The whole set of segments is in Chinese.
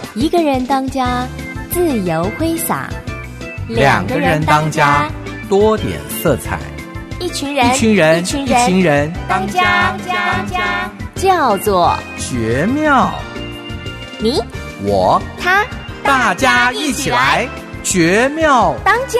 一个人当家，自由挥洒； 两个人当家，多点色彩； 一群人当家， 叫做绝妙。 你我他， 大家一起来绝妙当家。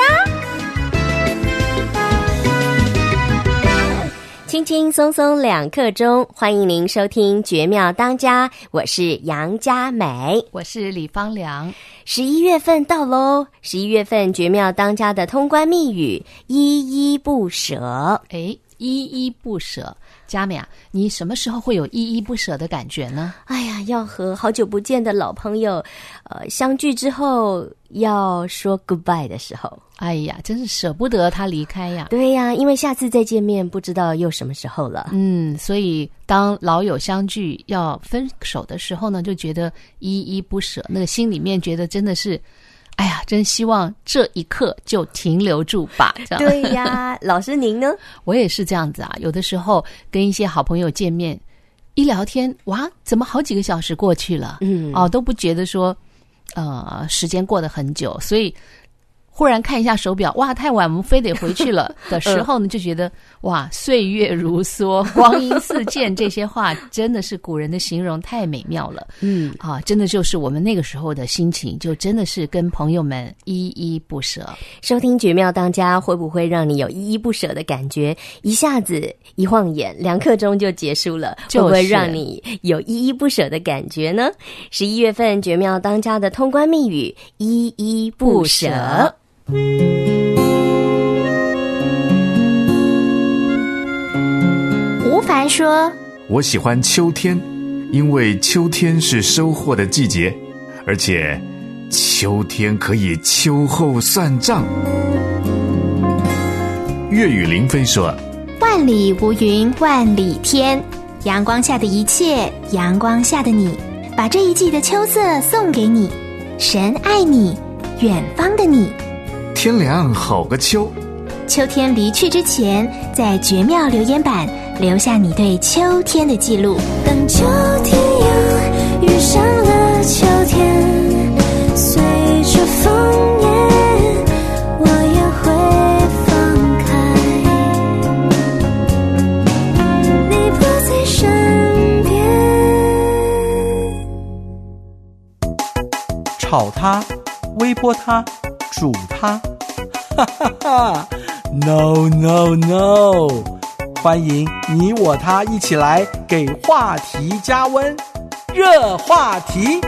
轻轻松松2刻钟，欢迎您收听绝妙当家，我是杨佳美， 我是李芳良。 11月份到咯，11月份绝妙当家的通关密语依依不舍。 依依不舍，佳美啊，你什么时候会有依依不舍的感觉呢？ 哎呀，要和好久不见的老朋友相聚之后要说 goodbye 的时候， 哎呀，真是舍不得他离开呀。 对呀，因为下次再见面不知道又什么时候了。 所以当老友相聚要分手的时候呢，就觉得依依不舍，那个心里面觉得真的是哎呀，真希望这一刻就停留住吧。 对呀，老师您呢？ 我也是这样子啊，有的时候跟一些好朋友见面，一聊天，哇，怎么好几个小时过去了？都不觉得说时间过得很久，所以忽然看一下手表，哇，太晚，我们非得回去了的时候呢，就觉得哇，岁月如梭，光阴似箭，这些话真的是古人的形容太美妙了。真的就是我们那个时候的心情，就真的是跟朋友们依依不舍。 收听绝妙当家会不会让你有依依不舍的感觉？一下子一晃眼2刻钟就结束了，会不会让你有依依不舍的感觉呢？11月份绝妙当家的通关密语依依不舍。 吴凡说， 我喜欢秋天，因为秋天是收获的季节，而且秋天可以秋后算账。粤语林飞说， 万里无云万里天，阳光下的一切，阳光下的你，把这一季的秋色送给你，神爱你，远方的你。 天凉好个秋， 秋天离去之前，在绝妙留言板留下你对秋天的记录。 当秋天又遇上了秋天，随着枫叶我也会放开，你不在身边。炒它，微波它，煮它，哈哈哈 ！No No No！ 欢迎你我他一起来给话题加温，热话题。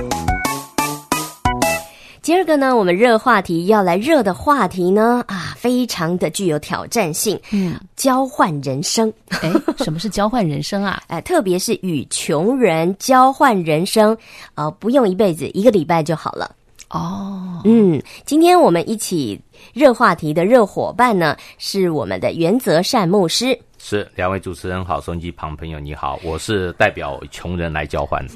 今儿个呢，我们热话题要来热的话题呢，非常的具有挑战性。交换人生。 什么是交换人生啊？ 特别是与穷人交换人生，不用一辈子，1个礼拜就好了。今天我们一起热话题的热伙伴呢，是我们的原则善牧师。 是，两位主持人好，收音机旁朋友你好，我是代表穷人来交换。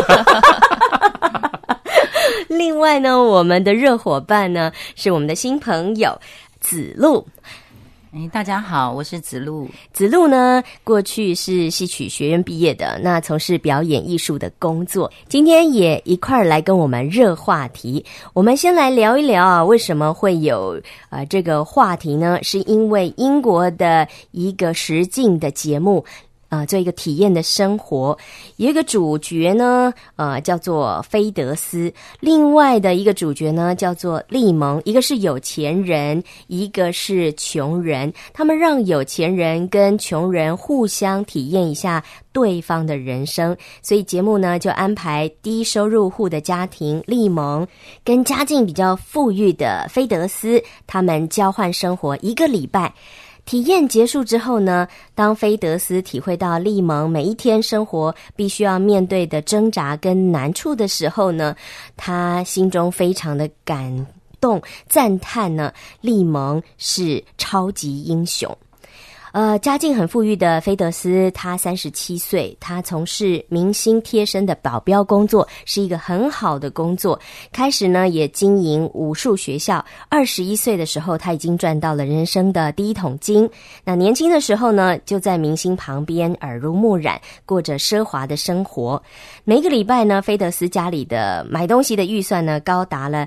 另外呢，我们的热伙伴呢，是我们的新朋友子路。 大家好，我是子路。 子路呢，过去是戏曲学院毕业的，那从事表演艺术的工作。今天也一块儿来跟我们热话题。我们先来聊一聊啊，为什么会有这个话题呢？是因为英国的一个实境的节目。做一个体验的生活，有一个主角呢，叫做菲德斯，另外的一个主角呢叫做利蒙，一个是有钱人，一个是穷人，他们让有钱人跟穷人互相体验一下对方的人生，所以节目呢就安排低收入户的家庭利蒙跟家境比较富裕的菲德斯，他们交换生活1个礼拜。体验结束之后呢，当菲德斯体会到利蒙每一天生活必须要面对的挣扎跟难处的时候呢，他心中非常的感动，赞叹呢利蒙是超级英雄。 家境很富裕的菲德斯，他37岁，他从事明星贴身的保镖工作，是一个很好的工作。开始呢，也经营武术学校。21岁的时候，他已经赚到了人生的第一桶金。那年轻的时候呢，就在明星旁边耳濡目染，过着奢华的生活。每一个礼拜呢，菲德斯家里的买东西的预算呢，高达了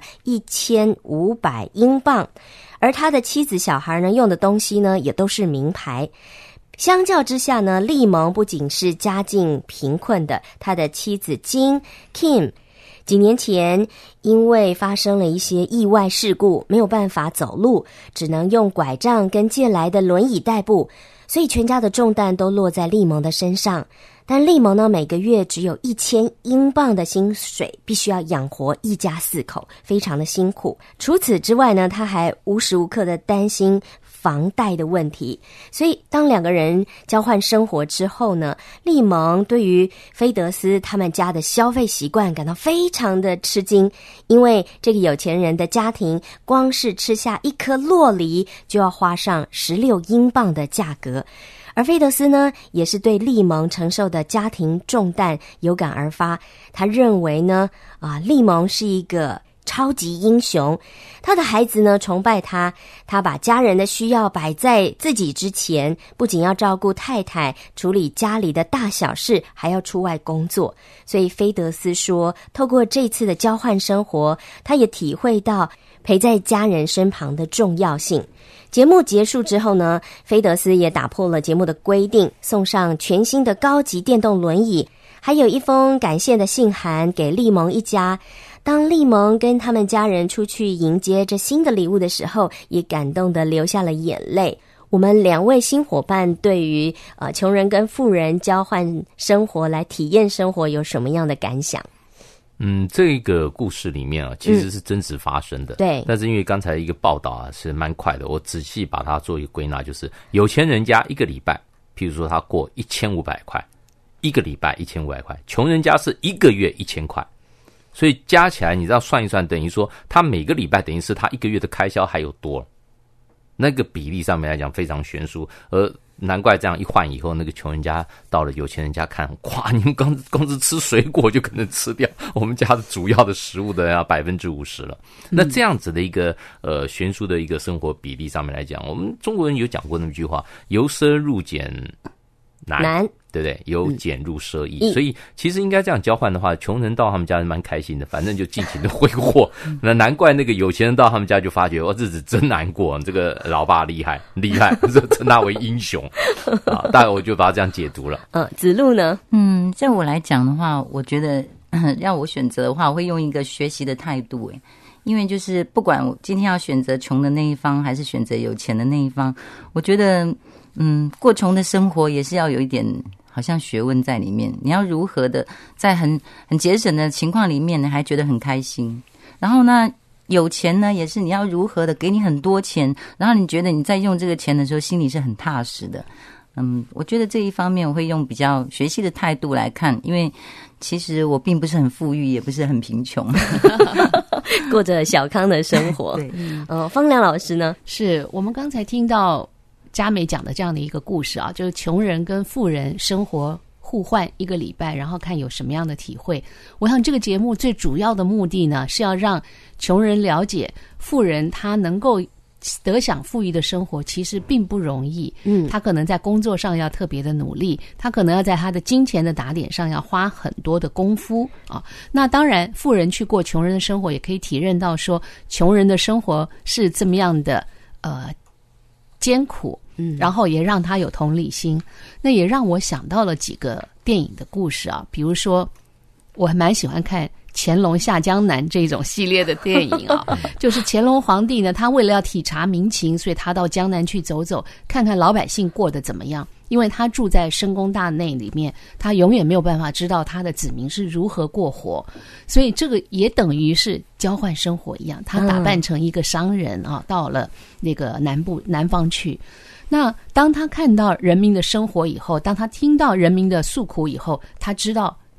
1500英镑。而他的妻子小孩呢，用的东西呢也都是名牌。相较之下呢，利蒙不仅是家境贫困的，他的妻子金 Kim 几年前因为发生了一些意外事故，没有办法走路，只能用拐杖跟借来的轮椅代步，所以全家的重担都落在利蒙的身上。但利蒙呢，每个月只有1000英镑的薪水，必须要养活一家4口，非常的辛苦。除此之外呢，他还无时无刻的担心房贷的问题。所以当两个人交换生活之后呢，利蒙对于菲德斯他们家的消费习惯感到非常的吃惊，因为这个有钱人的家庭光是吃下一颗酪梨就要花上16英镑的价格。而菲德斯呢，也是对利蒙承受的家庭重担有感而发。他认为呢，利蒙是一个超级英雄，他的孩子呢崇拜他，他把家人的需要摆在自己之前，不仅要照顾太太，处理家里的大小事，还要出外工作。所以菲德斯说，透过这次的交换生活，他也体会到陪在家人身旁的重要性。节目结束之后呢，菲德斯也打破了节目的规定，送上全新的高级电动轮椅，还有一封感谢的信函给利蒙一家。当利蒙跟他们家人出去迎接这新的礼物的时候，也感动地流下了眼泪。我们两位新伙伴对于穷人跟富人交换生活来体验生活有什么样的感想？ 这个故事里面其实是真实发生的。 对。 但是因为刚才一个报道是蛮快的，我仔细把它做一个归纳，就是有钱人家一个礼拜，譬如说他过1500块，一个礼拜1500块，穷人家是一个月1000块，所以加起来你知道算一算，等于说他每个礼拜等于是他一个月的开销还有多，那个比例上面来讲非常悬殊。而难怪这样一换以后，那个穷人家到了有钱人家看，哇，你们光是吃水果就可能吃掉我们家的主要的食物的要50%了。那这样子的一个悬殊的一个生活比例上面来讲，我们中国人有讲过那么一句话，由奢入俭难，对不对？由俭入奢易。所以其实应该这样交换的话，穷人到他们家是蛮开心的，反正就尽情的挥霍。那难怪那个有钱人到他们家就发觉，日子真难过，这个老爸厉害，称他为英雄啊。大概我就把它这样解读了。 子路呢？ 在我来讲的话，我觉得让我选择的话，我会用一个学习的态度。因为就是不管我今天要选择穷的那一方，还是选择有钱的那一方，我觉得过穷的生活也是要有一点好像学问在里面。你要如何的在很节省的情况里面呢，还觉得很开心。然后呢，有钱呢也是你要如何的给你很多钱，然后你觉得你在用这个钱的时候心里是很踏实的。我觉得这一方面我会用比较学习的态度来看，因为其实我并不是很富裕，也不是很贫穷过着小康的生活。 对， 方良老师呢？ 是我们刚才听到佳美讲的这样的一个故事啊，就是穷人跟富人生活互换一个礼拜，然后看有什么样的体会。我想这个节目最主要的目的呢，是要让穷人了解富人他能够得享富裕的生活其实并不容易。他可能在工作上要特别的努力，他可能要在他的金钱的打点上要花很多的功夫啊。那当然富人去过穷人的生活，也可以体认到说穷人的生活是这么样的艰苦，然后也让他有同理心。那也让我想到了几个电影的故事啊，比如说我还蛮喜欢看乾隆下江南这种系列的电影啊，就是乾隆皇帝呢，他为了要体察民情，所以他到江南去走走，看看老百姓过得怎么样。因为他住在深宫大内里面，他永远没有办法知道他的子民是如何过活，所以这个也等于是交换生活一样。他打扮成一个商人啊，到了那个南方去。那当他看到人民的生活以后，当他听到人民的诉苦以后，他知道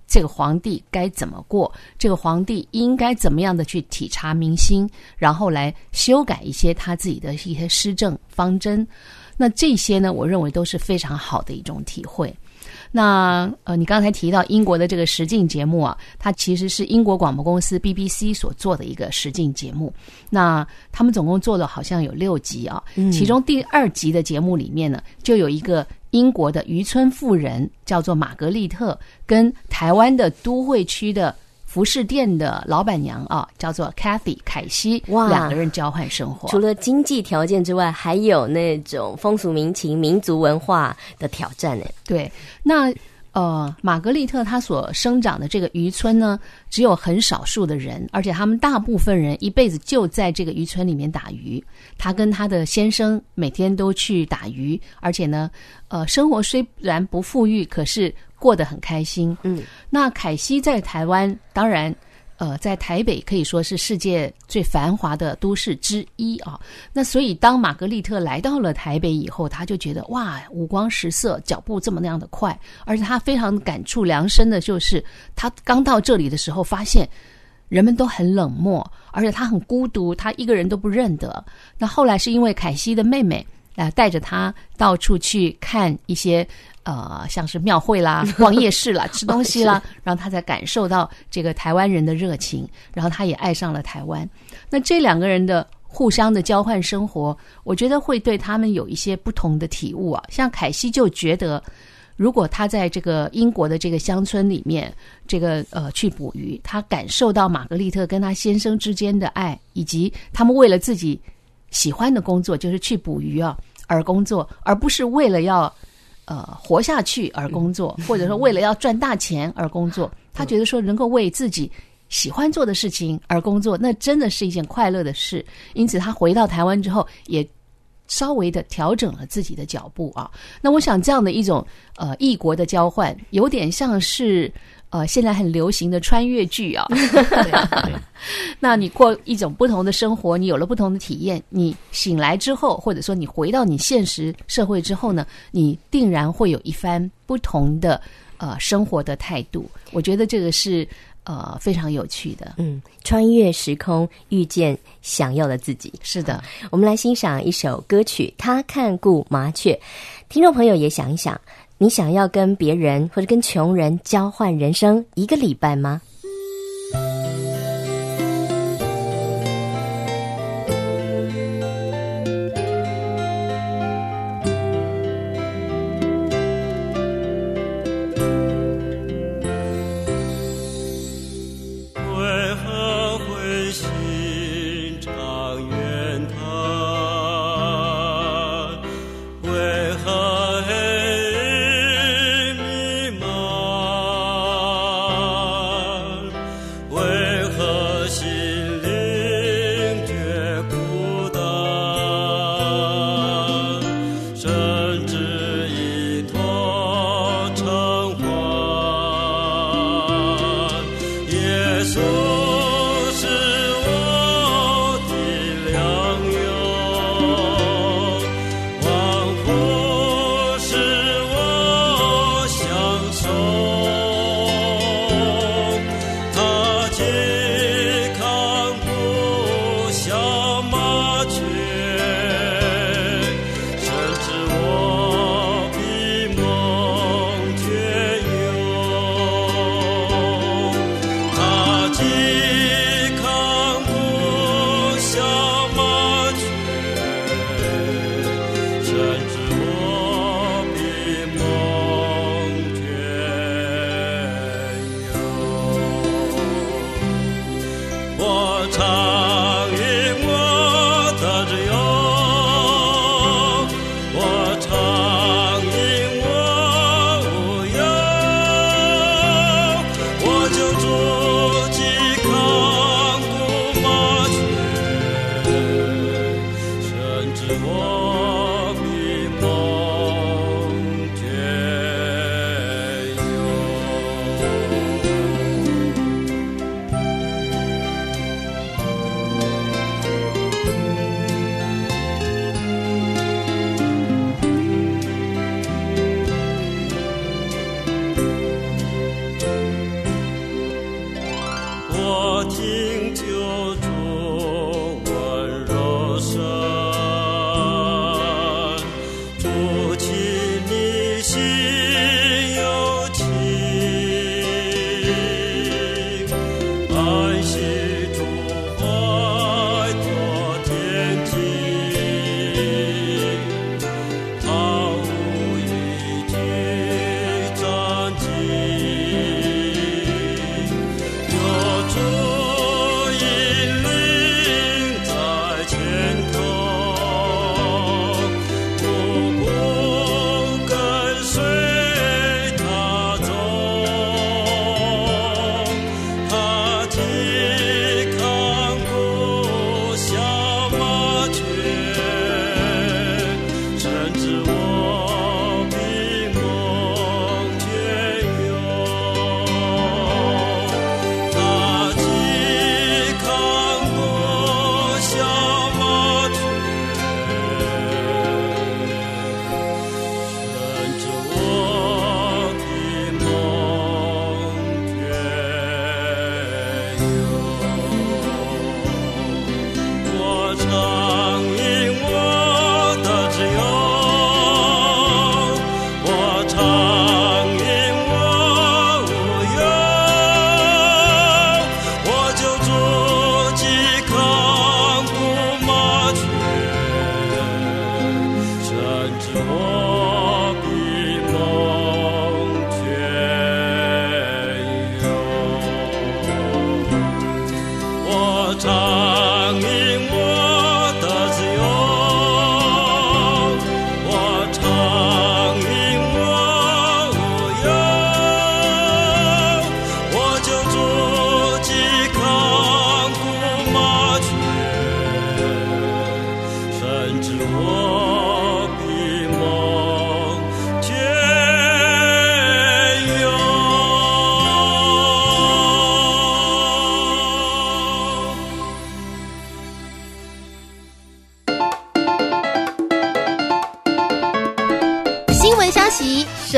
这个皇帝该怎么过，这个皇帝应该怎么样的去体察民心，然后来修改一些他自己的一些施政方针。那这些呢，我认为都是非常好的一种体会。那你刚才提到英国的这个实境节目啊，它其实是英国广播公司 BBC 所做的一个实境节目。那他们总共做了好像有6集啊，其中第2集的节目里面呢，就有一个英国的渔村妇人叫做玛格丽特，跟台湾的都会区的服饰店的老板娘啊，叫做 Kathy 凯西，两个人交换生活。 除了经济条件之外，还有那种风俗民情、民族文化的挑战呢。 对，那玛格丽特她所生长的这个渔村呢，只有很少数的人，而且他们大部分人一辈子就在这个渔村里面打鱼。她跟她的先生每天都去打鱼，而且呢，生活虽然不富裕，可是过得很开心。那凯西在台湾，当然在台北可以说是世界最繁华的都市之一啊。那所以当玛格丽特来到了台北以后，他就觉得哇，五光十色，脚步这么那样的快，而且他非常感触良深的就是他刚到这里的时候发现人们都很冷漠，而且他很孤独，他一个人都不认得。那后来是因为凯西的妹妹带着他到处去看一些像是庙会啦、逛夜市啦、吃东西啦，然后他才感受到这个台湾人的热情，然后他也爱上了台湾。那这两个人的互相的交换生活，我觉得会对他们有一些不同的体悟啊。像凯西就觉得，如果他在这个英国的这个乡村里面，这个去捕鱼，他感受到玛格丽特跟他先生之间的爱，以及他们为了自己喜欢的工作，就是去捕鱼啊而工作，而不是为了要活下去而工作，或者说为了要赚大钱而工作。他觉得说能够为自己喜欢做的事情而工作，那真的是一件快乐的事。因此他回到台湾之后，也稍微的调整了自己的脚步啊。那我想这样的一种异国的交换，有点像是现在很流行的穿越剧啊。那你过一种不同的生活，你有了不同的体验，你醒来之后，或者说你回到你现实社会之后呢，你定然会有一番不同的生活的态度。我觉得这个是非常有趣的。 穿越时空，遇见想要的自己。 是的， 我们来欣赏一首歌曲《他看顾麻雀》。听众朋友也想一想，你想要跟别人或者跟穷人交换人生1个礼拜吗？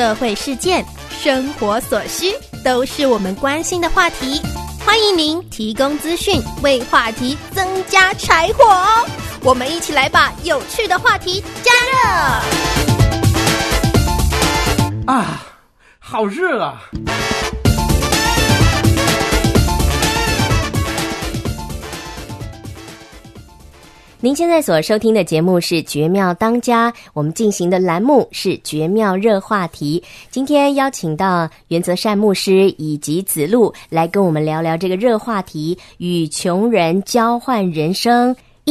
社会事件、生活所需，都是我们关心的话题。欢迎您提供资讯，为话题增加柴火哦！我们一起来把有趣的话题加热。 啊，好热啊！ 您现在所收听的节目是《绝妙当家》，我们进行的栏目是《绝妙热话题》。今天邀请到袁泽善牧师以及子路来跟我们聊聊这个热话题，与穷人交换人生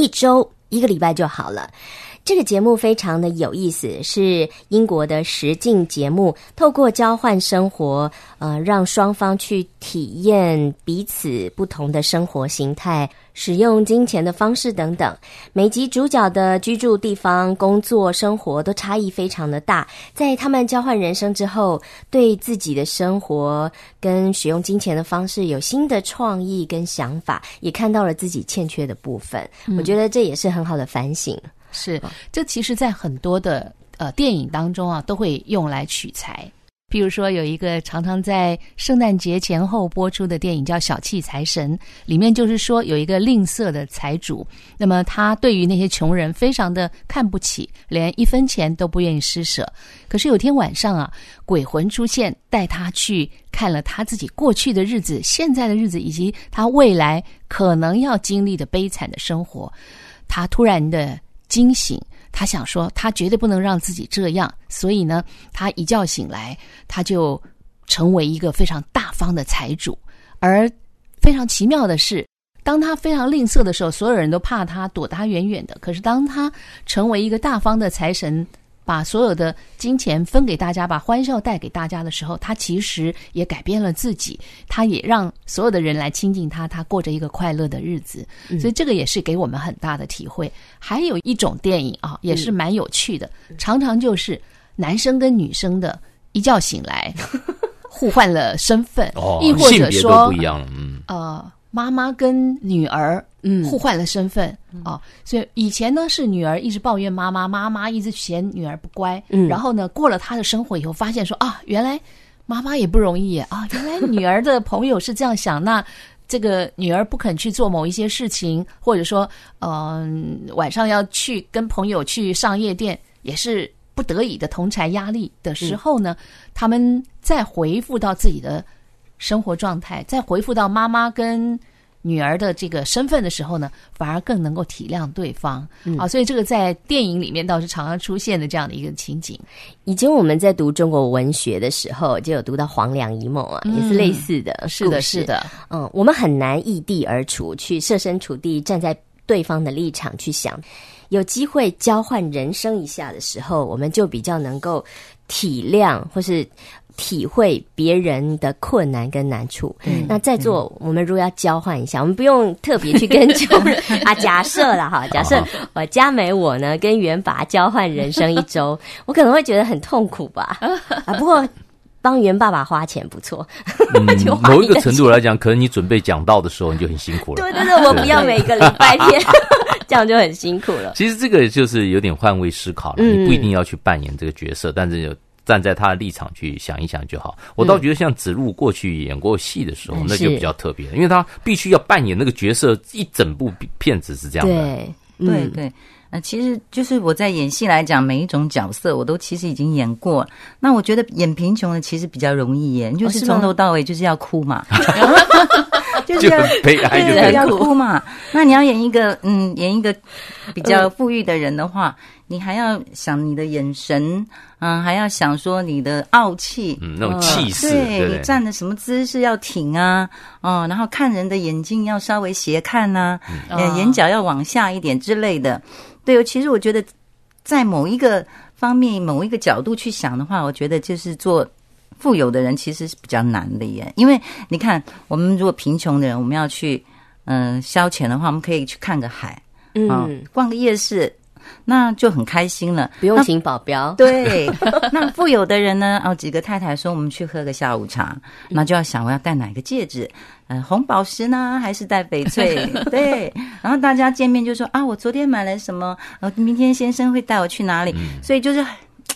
，1个礼拜就好了。这个节目非常的有意思，是英国的实境节目，透过交换生活，让双方去体验彼此不同的生活形态，使用金钱的方式等等。每集主角的居住地方、工作、生活都差异非常的大，在他们交换人生之后，对自己的生活跟使用金钱的方式有新的创意跟想法，也看到了自己欠缺的部分。我觉得这也是很好的反省。 是，这其实在很多的电影当中啊，都会用来取材。譬如说有一个常常在圣诞节前后播出的电影叫《小气财神》，里面就是说有一个吝啬的财主，那么他对于那些穷人非常的看不起，连1分钱都不愿意施舍。可是有天晚上啊，鬼魂出现，带他去看了他自己过去的日子、现在的日子，以及他未来可能要经历的悲惨的生活。他突然的惊醒，他想说他绝对不能让自己这样，所以呢，他一觉醒来，他就成为一个非常大方的财主。而非常奇妙的是，当他非常吝啬的时候，所有人都怕他，躲他远远的。可是当他成为一个大方的财神，把所有的金钱分给大家，把欢笑带给大家的时候，他其实也改变了自己，他也让所有的人来亲近他，他过着一个快乐的日子。所以这个也是给我们很大的体会。还有一种电影啊，也是蛮有趣的，常常就是男生跟女生的一觉醒来互换了身份，亦或者说性别都不一样了。 妈妈跟女儿互换了身份所以以前呢是女儿一直抱怨妈妈，妈妈一直嫌女儿不乖，然后呢过了她的生活以后，发现说原来妈妈也不容易原来女儿的朋友是这样想，那这个女儿不肯去做某一些事情，或者说晚上要去跟朋友去上夜店，也是不得已的同侪压力的时候呢，他们再回复到自己的生活状态，再回复到妈妈跟女儿的这个身份的时候呢，反而更能够体谅对方所以这个在电影里面倒是常常出现的这样的一个情景。 以前我们在读中国文学的时候，就有读到黄粱一梦也是类似的是的是的我们很难异地而处，去设身处地站在对方的立场去想，有机会交换人生一下的时候，我们就比较能够体谅或是体会别人的困难跟难处。那在座我们如果要交换一下，我们不用特别去跟穷人假设啦哈，假设我佳美我呢跟元爸交换人生1周，我可能会觉得很痛苦吧不过帮袁爸爸花钱不错某一个程度来讲，可能你准备讲道的时候你就很辛苦了。 对对对，我不要每个礼拜天这样就很辛苦了。 其实这个就是有点换位思考了，你不一定要去扮演这个角色，但是站在他的立场去想一想就好。我倒觉得像子路过去演过戏的时候，那就比较特别，因为他必须要扮演那个角色，一整部片子是这样的。 对对。其实就是我在演戏来讲，每一种角色我都其实已经演过。那我觉得演贫穷的其实比较容易演，就是从头到尾就是要哭嘛，就是要悲哀， 对，要哭嘛。那你要演一个比较富裕的人的话，你还要想你的眼神，还要想说你的傲气， 那种气势， 对，你站的什么姿势要挺啊，然后看人的眼睛要稍微斜看啊，眼角要往下一点之类的。对，其实我觉得在某一个方面、某一个角度去想的话，我觉得就是做富有的人其实是比较难的耶。因为你看，我们如果贫穷的人，我们要去消遣的话，我们可以去看个海，逛个夜市，那就很开心了， 不用请保镖。 对，那富有的人呢？几个太太说我们去喝个下午茶，那就要想我要戴哪个戒指，红宝石呢，还是戴翡翠？对，然后大家见面就说我昨天买了什么，明天先生会带我去哪里？所以就是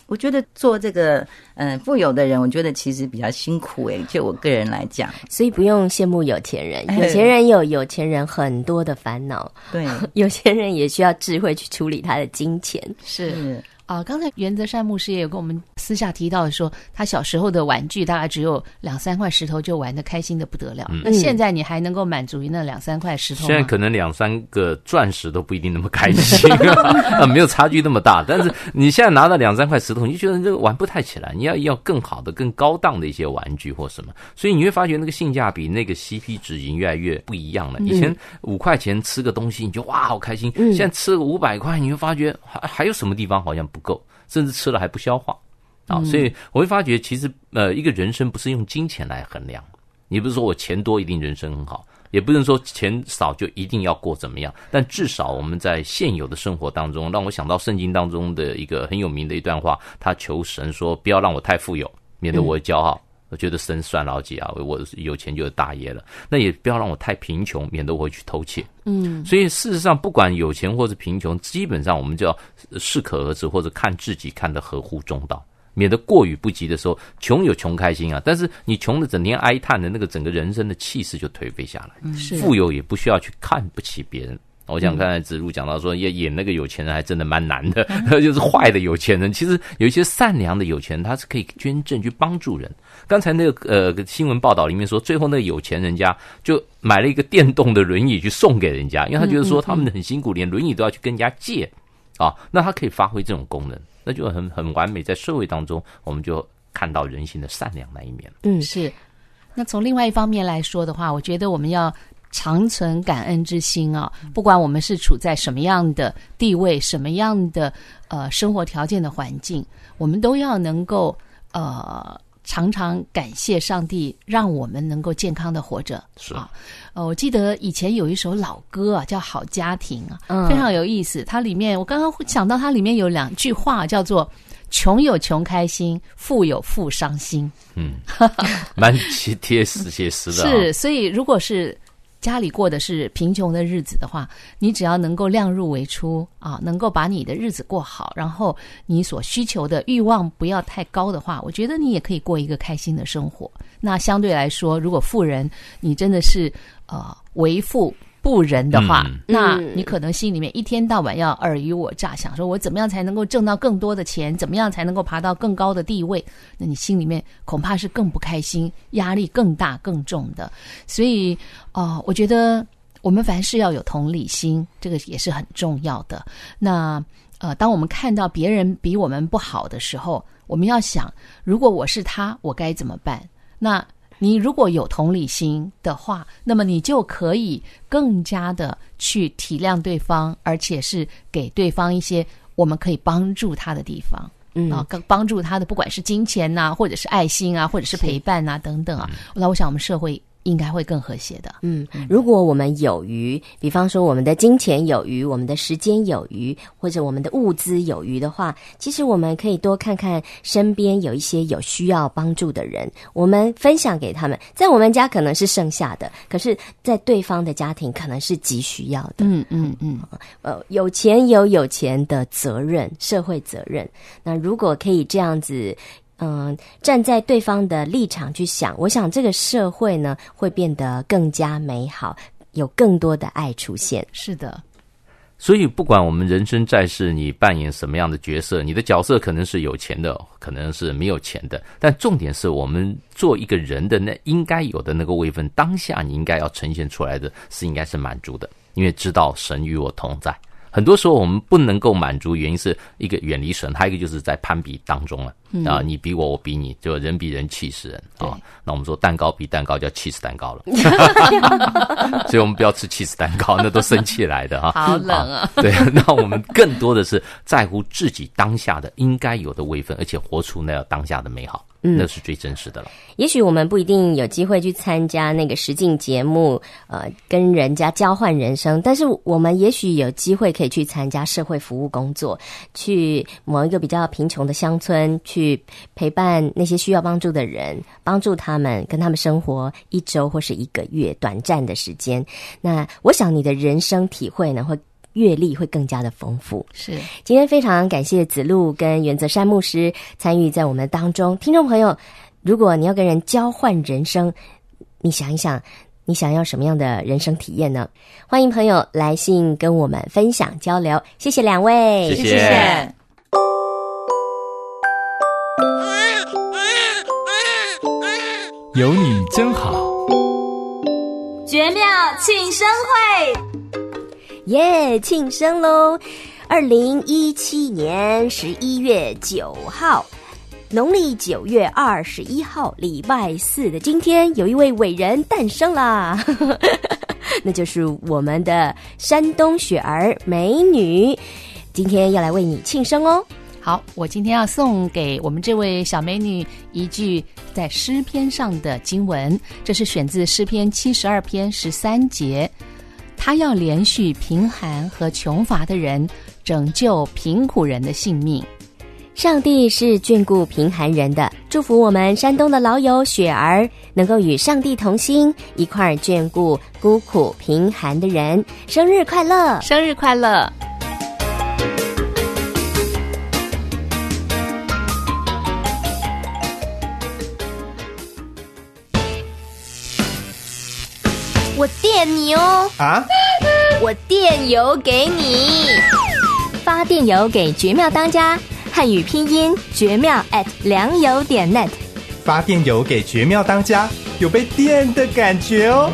我觉得做这个富有的人，我觉得其实比较辛苦就我个人来讲， 所以不用羡慕有钱人，有钱人有有钱人很多的烦恼， 对， 有钱人也需要智慧去处理他的金钱。 是刚才原则善牧师也有跟我们私下提到说，他小时候的玩具大概只有2-3块石头就玩得开心的不得了。那现在你还能够满足于那2-3块石头吗？ 现在可能2-3个钻石都不一定那么开心没有差距那么大。但是你现在拿到2-3块石头，你就觉得这个玩不太起来，你要更好的、更高档的一些玩具或什么。所以你会发觉那个性价比、那个 CP 值已经越来越不一样了。以前5块钱吃个东西，你就哇好开心，现在吃个500块，你会发觉还有什么地方好像不够，甚至吃了还不消化所以我会发觉其实一个人生不是用金钱来衡量，你不是说我钱多一定人生很好，也不是说钱少就一定要过怎么样，但至少我们在现有的生活当中，让我想到圣经当中的一个很有名的一段话，他求神说不要让我太富有，免得我会骄傲，我觉得神算老几啊，我有钱就是大爷了。那也不要让我太贫穷，免得我会去偷窃。所以事实上不管有钱或是贫穷，基本上我们就要适可而止，或者看自己看得合乎中道，免得过于不及的时候，穷有穷开心啊，但是你穷的整天哀叹的那个整个人生的气势就颓废下来。富有也不需要去看不起别人。我想刚才子路讲到说演那个有钱人还真的蛮难的就是坏的有钱人，其实有一些善良的有钱人他是可以捐赠去帮助人。刚才那个新闻报道里面说，最后那个有钱人家就买了一个电动的轮椅去送给人家，因为他觉得说他们很辛苦，连轮椅都要去跟人家借那他可以发挥这种功能，那就很完美。在社会当中我们就看到人性的善良那一面。 是。那从另外一方面来说的话，我觉得我们要常存感恩之心不管我们是处在什么样的地位，什么样的生活条件的环境，我们都要能够常常感谢上帝让我们能够健康的活着。 是我记得以前有一首老歌叫好家庭非常有意思。它里面我刚刚想到它里面有2句话叫做穷有穷开心，富有富伤心。 蛮贴实写实的是，所以如果是家里过的是贫穷的日子的话，你只要能够量入为出能够把你的日子过好，然后你所需求的欲望不要太高的话，我觉得你也可以过一个开心的生活。那相对来说，如果富人你真的是为富不仁的话，那你可能心里面一天到晚要尔虞我诈，想说我怎么样才能够挣到更多的钱，怎么样才能够爬到更高的地位，那你心里面恐怕是更不开心，压力更大更重的。所以我觉得我们凡事要有同理心，这个也是很重要的。那当我们看到别人比我们不好的时候，我们要想，如果我是他，我该怎么办？那你如果有同理心的话，那么你就可以更加的去体谅对方，而且是给对方一些我们可以帮助他的地方。帮助他的不管是金钱或者是爱心或者是陪伴等等那我想我们社会应该会更和谐的。 如果我们有余，比方说我们的金钱有余，我们的时间有余，或者我们的物资有余的话，其实我们可以多看看身边有一些有需要帮助的人，我们分享给他们。在我们家可能是剩下的，可是在对方的家庭可能是急需要的。有钱有有钱的责任，社会责任。那如果可以这样子站在对方的立场去想，我想这个社会呢会变得更加美好，有更多的爱出现。 是的。 所以不管我们人生在世你扮演什么样的角色，你的角色可能是有钱的，可能是没有钱的，但重点是我们做一个人的那应该有的那个位分，当下你应该要呈现出来的是应该是满足的，因为知道神与我同在。很多时候我们不能够满足，原因是一个远离神，还有一个就是在攀比当中你比我，我比你，就人比人气死人那我们说蛋糕比蛋糕叫气死蛋糕了所以我们不要吃气死蛋糕，那都生气来的好冷对，那我们更多的是在乎自己当下的应该有的位分，而且活出那当下的美好。那是最真实的了。 也许我们不一定有机会去参加那个实境节目，跟人家交换人生，但是我们也许有机会可以去参加社会服务工作，去某一个比较贫穷的乡村，去陪伴那些需要帮助的人，帮助他们，跟他们生活1周或是1个月短暂的时间。那我想你的人生体会呢，会阅历会更加的丰富。 是， 今天非常感谢子路跟原则山牧师参与在我们当中。听众朋友，如果你要跟人交换人生，你想一想，你想要什么样的人生体验呢？欢迎朋友来信跟我们分享交流。谢谢两位， 谢谢。 有你真好。 绝妙庆生会， 耶，庆生咯！2017年11月9号，农历9月21号，礼拜四的今天，有一位伟人诞生啦，那就是我们的山东雪儿美女，今天要来为你庆生哦。 好，我今天要送给我们这位小美女一句在诗篇上的经文，这是选自诗篇72篇13节。他要连续贫寒和穷乏的人，拯救贫苦人的性命。 上帝是眷顾贫寒人的，祝福我们山东的老友雪儿能够与上帝同心，一块儿眷顾孤苦贫寒的人。生日快乐！ 生日快乐！ 我电你哦！ 啊！ 我电邮给你， 发电邮给绝妙当家，汉语拼音绝妙良友.net。 发电邮给绝妙当家，有被电的感觉哦。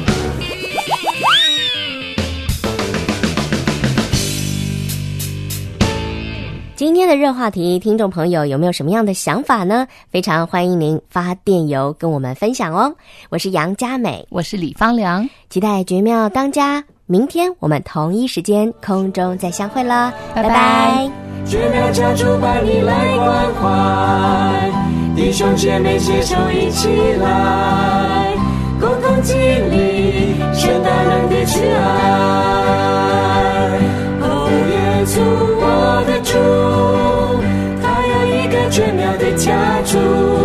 今天的热话题，听众朋友有没有什么样的想法呢？非常欢迎您发电邮跟我们分享哦。我是杨佳美， 我是李芳良， 期待绝妙当家，明天我们同一时间空中再相会啦，拜拜。 绝妙家族把你来关怀，弟兄姐妹携手一起来，共同经历神大能的慈爱。哦，耶稣我的主，他有一个绝妙的家族。